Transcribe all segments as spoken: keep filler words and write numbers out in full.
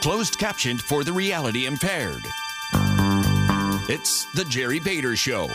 closed captioned for the reality impaired. It's The Jerry Bader Show.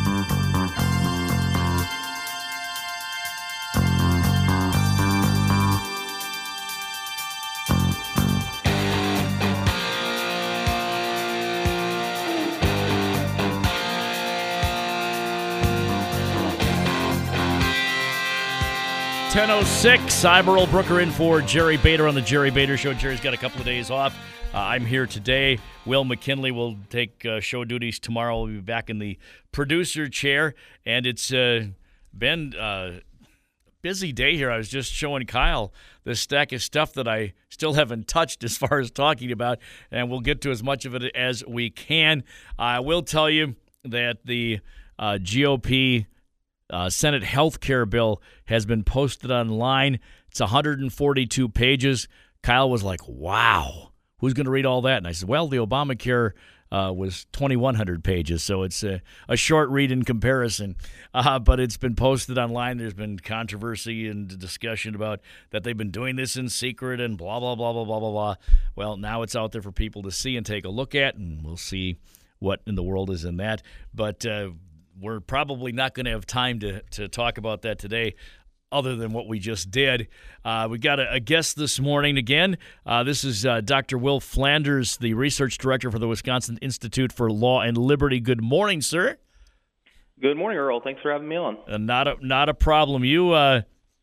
ten oh six, I'm Earl Brooker in for Jerry Bader on the Jerry Bader Show. Jerry's got a couple of days off. Uh, I'm here today. Will McKinley will take uh, show duties tomorrow. We'll be back in the producer chair, and it's uh, been a busy day here. I was just showing Kyle this stack of stuff that I still haven't touched as far as talking about, and we'll get to as much of it as we can. I will tell you that the uh, G O P Uh, Senate health care bill has been posted online. It's one hundred forty-two pages. Kyle was like, wow, who's going to read all that? And I said, well, the Obamacare uh, was twenty-one hundred pages, so it's a, a short read in comparison. Uh, but it's been posted online. There's been controversy and discussion about that they've been doing this in secret and blah, blah, blah, blah, blah, blah, blah. Well, now it's out there for people to see and take a look at, and we'll see what in the world is in that. But uh we're probably not going to have time to, to talk about that today other than what we just did. Uh, we got a, a guest this morning again. Uh, this is uh, Doctor Will Flanders, the research director for the Wisconsin Institute for Law and Liberty. Good morning, sir. Good morning, Earl. Thanks for having me on. Uh, not, a, not a problem. You uh,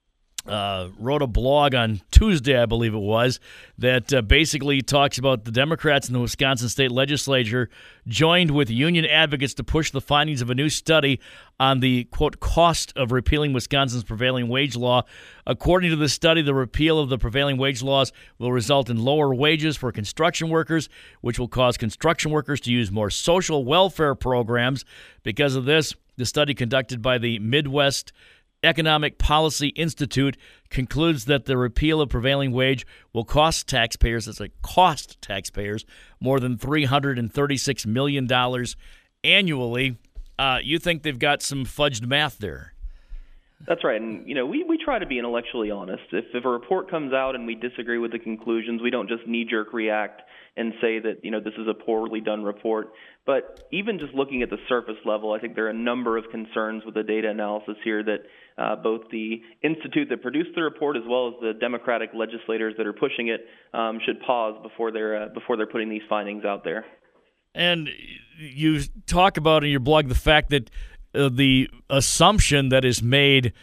uh, wrote a blog on Tuesday, I believe it was, that uh, basically talks about the Democrats in the Wisconsin state legislature joined with union advocates to push the findings of a new study on the, quote, cost of repealing Wisconsin's prevailing wage law. According to the study, the repeal of the prevailing wage laws will result in lower wages for construction workers, which will cause construction workers to use more social welfare programs. Because of this, the study conducted by the Midwest Economic Policy Institute concludes that the repeal of prevailing wage will cost taxpayers, it's like cost taxpayers, more than three hundred thirty-six million dollars annually. Uh, you think they've got some fudged math there? That's right. And, you know, we, we try to be intellectually honest. If, if a report comes out and we disagree with the conclusions, we don't just knee-jerk react and say that, you know, this is a poorly done report. But even just looking at the surface level, I think there are a number of concerns with the data analysis here that uh, both the institute that produced the report as well as the Democratic legislators that are pushing it um, should pause before they're uh, before they're putting these findings out there. And you talk about in your blog the fact that uh, the assumption that is made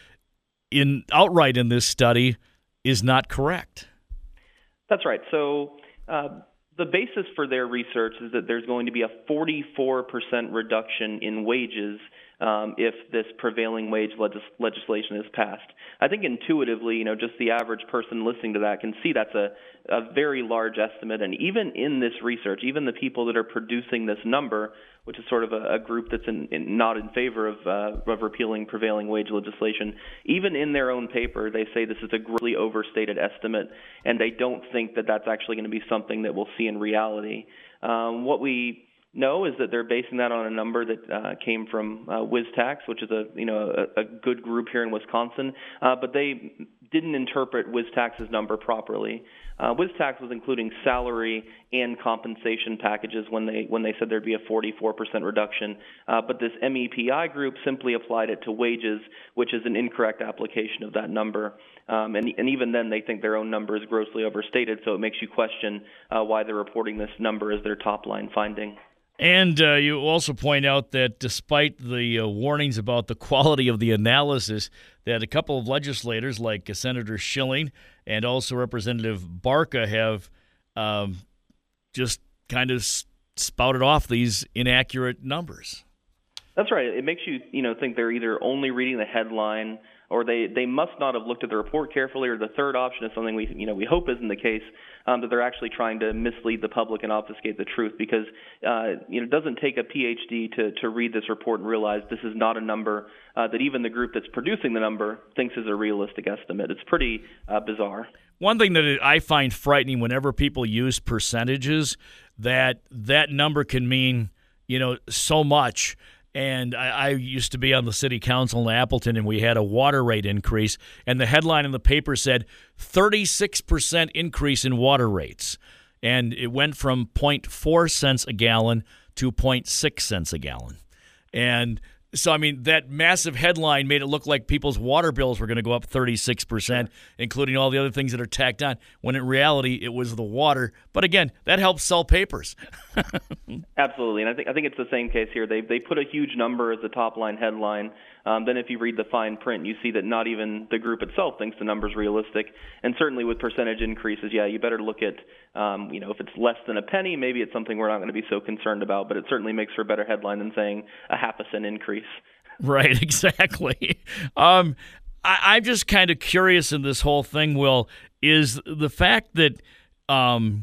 in outright in this study is not correct. That's right. So uh, the basis for their research is that there's going to be a forty-four percent reduction in wages um, if this prevailing wage legis- legislation is passed. I think intuitively, you know, just the average person listening to that can see that's a, a very large estimate. And even in this research, even the people that are producing this number, which is sort of a, a group that's in, in, not in favor of, uh, of repealing prevailing wage legislation, even in their own paper, they say this is a greatly overstated estimate, and they don't think that that's actually going to be something that we'll see in reality. Um, what we know is that they're basing that on a number that uh, came from uh, WisTax, which is a you know a, a good group here in Wisconsin, uh, but they didn't interpret WisTax's number properly. Uh, WisTax was including salary and compensation packages when they when they said there'd be a forty-four percent reduction, uh, but this M E P I group simply applied it to wages, which is an incorrect application of that number. Um, and, and even then, they think their own number is grossly overstated, so it makes you question uh, why they're reporting this number as their top-line finding. And uh, you also point out that despite the uh, warnings about the quality of the analysis, that a couple of legislators like uh, Senator Schilling and also Representative Barca have um, just kind of spouted off these inaccurate numbers. That's right. It makes you, you know, think they're either only reading the headline or they, they must not have looked at the report carefully, or the third option is something we you know we hope isn't the case, um, that they're actually trying to mislead the public and obfuscate the truth, because uh, you know it doesn't take a P H D to, to read this report and realize this is not a number uh, that even the group that's producing the number thinks is a realistic estimate. It's pretty uh, bizarre. One thing that I find frightening whenever people use percentages, that that number can mean you know so much. And I, I used to be on the city council in Appleton, and we had a water rate increase, and the headline in the paper said thirty-six percent increase in water rates. and it went from zero point four cents a gallon to zero point six cents a gallon. And so, I mean, that massive headline made it look like people's water bills were going to go up thirty-six percent, including all the other things that are tacked on, when in reality it was the water. But again, that helps sell papers. Absolutely, and I think I think it's the same case here. They they put a huge number as the top line headline. Um, then if you read the fine print, you see that not even the group itself thinks the number's realistic. And certainly with percentage increases, yeah, you better look at, um, you know, if it's less than a penny, maybe it's something we're not going to be so concerned about. But it certainly makes for a better headline than saying a half a cent increase. Right, exactly. Um, I, I'm just kind of curious in this whole thing, Will, is the fact that um,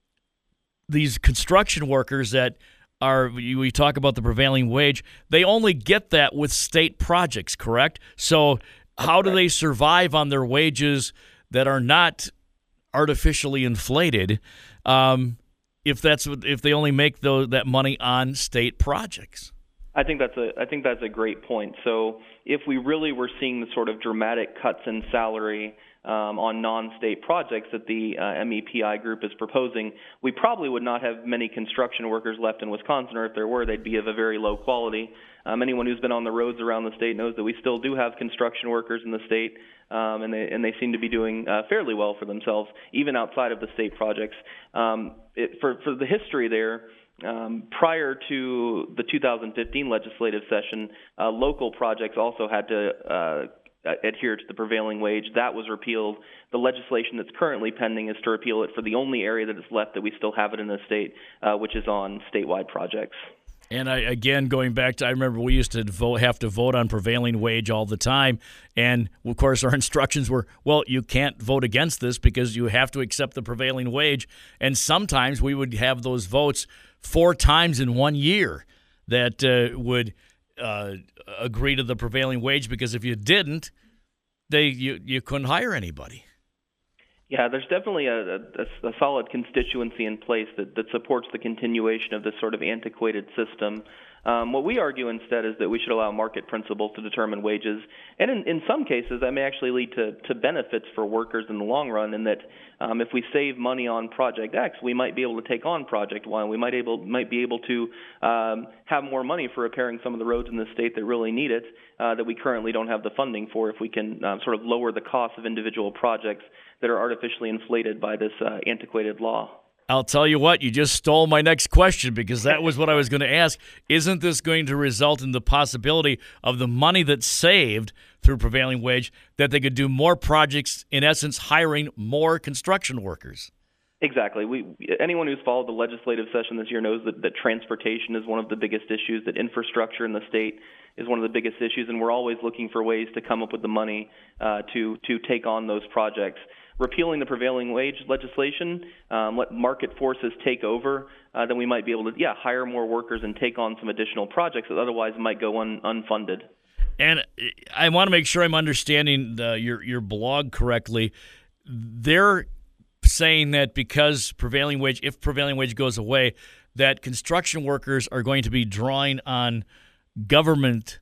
these construction workers that are, we talk about the prevailing wage, they only get that with state projects, correct? So how do they survive on their wages that are not artificially inflated um, if that's if they only make those, that money on state projects? I think that's a I think that's a great point. So if we really were seeing the sort of dramatic cuts in salary um, on non-state projects that the uh, M E P I group is proposing, we probably would not have many construction workers left in Wisconsin, or if there were, they'd be of a very low quality. Um, anyone who's been on the roads around the state knows that we still do have construction workers in the state, um, and they and they seem to be doing uh, fairly well for themselves, even outside of the state projects. Um, it, for for the history there. Um, prior to the two thousand fifteen legislative session, uh, local projects also had to uh, adhere to the prevailing wage. That was repealed. The legislation that's currently pending is to repeal it for the only area that is left that we still have it in the state, uh, which is on statewide projects. And I, again, going back to, I remember we used to vote, have to vote on prevailing wage all the time. And, of course, our instructions were, well, you can't vote against this because you have to accept the prevailing wage. And sometimes we would have those votes four times in one year that uh, would uh, agree to the prevailing wage, because if you didn't, they you, you couldn't hire anybody. Yeah, there's definitely a, a, a solid constituency in place that, that supports the continuation of this sort of antiquated system. Um, what we argue instead is that we should allow market principles to determine wages, and in, in some cases that may actually lead to, to benefits for workers in the long run, in that um, if we save money on Project X, we might be able to take on Project Y, and we might able might be able to um, have more money for repairing some of the roads in the state that really need it, uh, that we currently don't have the funding for, if we can um, sort of lower the cost of individual projects that are artificially inflated by this uh, antiquated law. I'll tell you what, you just stole my next question, because that was what I was going to ask. Isn't this going to result in the possibility of the money that's saved through prevailing wage, that they could do more projects, in essence, hiring more construction workers? Exactly. We, anyone who's followed the legislative session this year knows that, that transportation is one of the biggest issues, that infrastructure in the state is one of the biggest issues, and we're always looking for ways to come up with the money uh, to to take on those projects. Repealing the prevailing wage legislation, um, let market forces take over, uh, then we might be able to, yeah, hire more workers and take on some additional projects that otherwise might go un- unfunded. And I want to make sure I'm understanding the, your your blog correctly. They're saying that because prevailing wage, if prevailing wage goes away, that construction workers are going to be drawing on government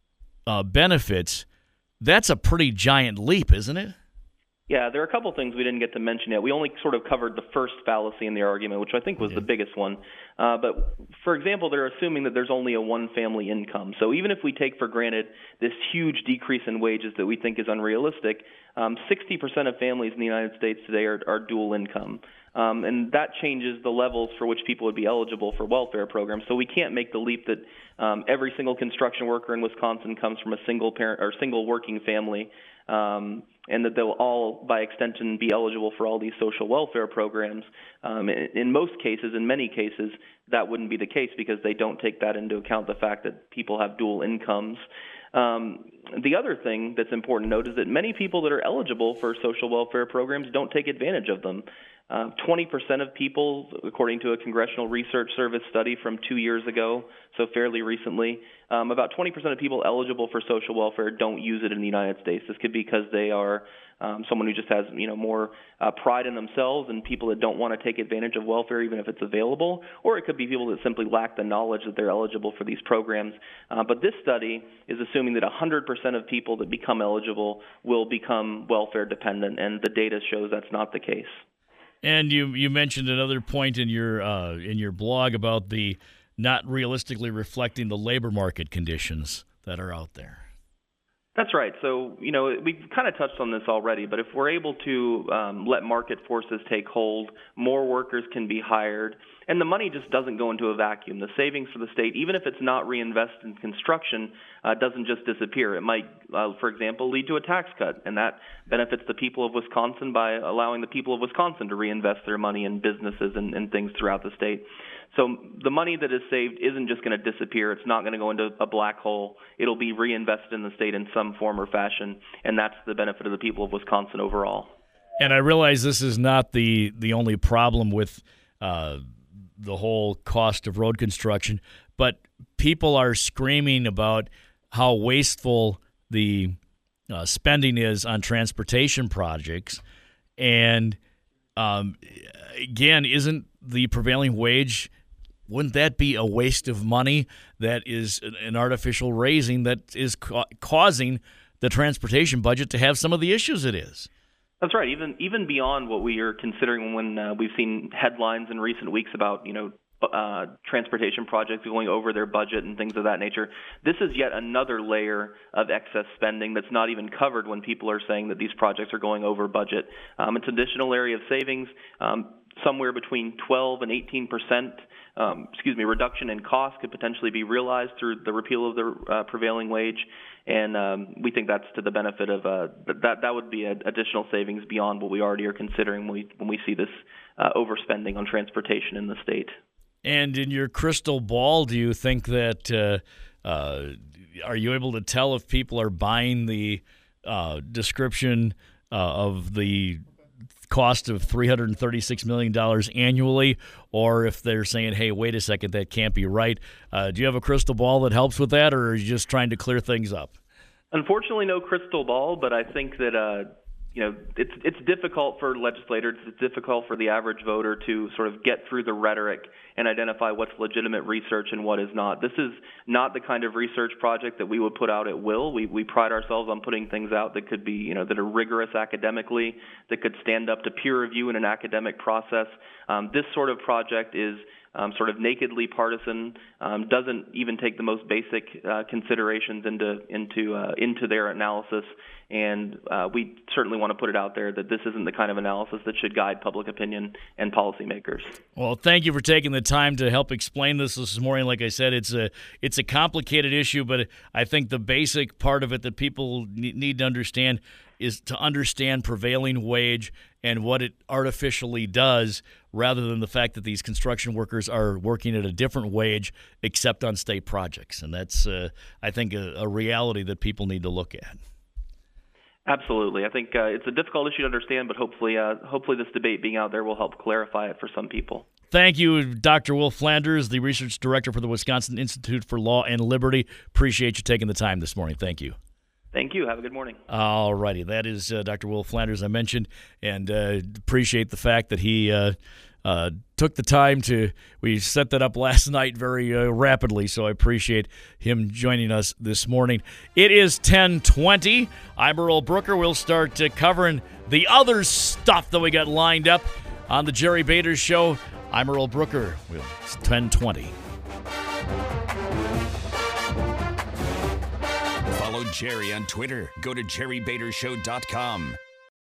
uh, benefits. That's a pretty giant leap, isn't it? Yeah, there are a couple things we didn't get to mention yet. We only sort of covered the first fallacy in the argument, which I think was yeah. the biggest one. Uh, but, for example, they're assuming that there's only a one-family income. So even if we take for granted this huge decrease in wages that we think is unrealistic, um, sixty percent of families in the United States today are, are dual income. Um, and that changes the levels for which people would be eligible for welfare programs. So we can't make the leap that um, every single construction worker in Wisconsin comes from a single parent or single working family, um, and that they'll all, by extension, be eligible for all these social welfare programs. Um, in, in most cases, in many cases, that wouldn't be the case, because they don't take that into account, the fact that people have dual incomes. Um, the other thing that's important to note is that many people that are eligible for social welfare programs don't take advantage of them. Uh, twenty percent of people, according to a Congressional Research Service study from two years ago, so fairly recently, um, about twenty percent of people eligible for social welfare don't use it in the United States. This could be because they are um, someone who just has, you know, more uh, pride in themselves, and people that don't want to take advantage of welfare even if it's available, or it could be people that simply lack the knowledge that they're eligible for these programs. Uh, but this study is assuming that one hundred percent of people that become eligible will become welfare dependent, and the data shows that's not the case. And you you mentioned another point in your uh, in your blog about the not realistically reflecting the labor market conditions that are out there. That's right. So, you know, we've kind of touched on this already, but if we're able to um, let market forces take hold, more workers can be hired, and the money just doesn't go into a vacuum. The savings for the state, even if it's not reinvested in construction, uh, doesn't just disappear. It might, uh, for example, lead to a tax cut, and that benefits the people of Wisconsin by allowing the people of Wisconsin to reinvest their money in businesses and, and things throughout the state. So the money that is saved isn't just going to disappear. It's not going to go into a black hole. It'll be reinvested in the state in some form or fashion, and that's the benefit of the people of Wisconsin overall. And I realize this is not the, the only problem with uh, the whole cost of road construction, but people are screaming about how wasteful the uh, spending is on transportation projects. And um, again, isn't the prevailing wage, wouldn't that be a waste of money that is an artificial raising that is ca- causing the transportation budget to have some of the issues it is? That's right. Even even beyond what we are considering when uh, we've seen headlines in recent weeks about, you know, uh, transportation projects going over their budget and things of that nature, this is yet another layer of excess spending that's not even covered when people are saying that these projects are going over budget. Um, it's an additional area of savings, um, somewhere between twelve and eighteen percent. Um, excuse me, reduction in cost could potentially be realized through the repeal of the uh, prevailing wage, and um, we think that's to the benefit of uh, that. That would be an additional savings beyond what we already are considering when we when we see this uh, overspending on transportation in the state. And in your crystal ball, do you think that uh, uh, are you able to tell if people are buying the uh, description uh, of the cost of three hundred thirty-six million dollars annually, or if they're saying, hey, wait a second, that can't be right? Uh, do you have a crystal ball that helps with that, or are you just trying to clear things up? Unfortunately, no crystal ball, but I think that uh, you know it's it's difficult for legislators, it's difficult for the average voter to sort of get through the rhetoric and identify what's legitimate research and what is not. This is not the kind of research project that we would put out at will. We we pride ourselves on putting things out that could be, you know, that are rigorous academically, that could stand up to peer review in an academic process. Um, this sort of project is um, sort of nakedly partisan, um, doesn't even take the most basic uh, considerations into into uh, into their analysis. And uh, we certainly want to put it out there that this isn't the kind of analysis that should guide public opinion and policymakers. Well, thank you for taking the time to help explain this this morning. Like I said, it's a it's a complicated issue, but I think the basic part of it that people need to understand is to understand prevailing wage and what it artificially does, rather than the fact that these construction workers are working at a different wage except on state projects. And that's, uh, I think, a, a reality that people need to look at. Absolutely. I think uh, it's a difficult issue to understand, but hopefully uh, hopefully this debate being out there will help clarify it for some people. Thank you, Doctor Will Flanders, the Research Director for the Wisconsin Institute for Law and Liberty. Appreciate you taking the time this morning. Thank you. Thank you. Have a good morning. All righty. That is uh, Doctor Will Flanders I mentioned, and uh, appreciate the fact that he uh, uh, took the time to – we set that up last night very uh, rapidly, so I appreciate him joining us this morning. It is ten twenty. I'm Earl Brooker. We'll start uh, covering the other stuff that we got lined up on the Jerry Bader Show. I'm Earl Brooker. It's ten twenty. Follow Jerry on Twitter. Go to jerry bader show dot com.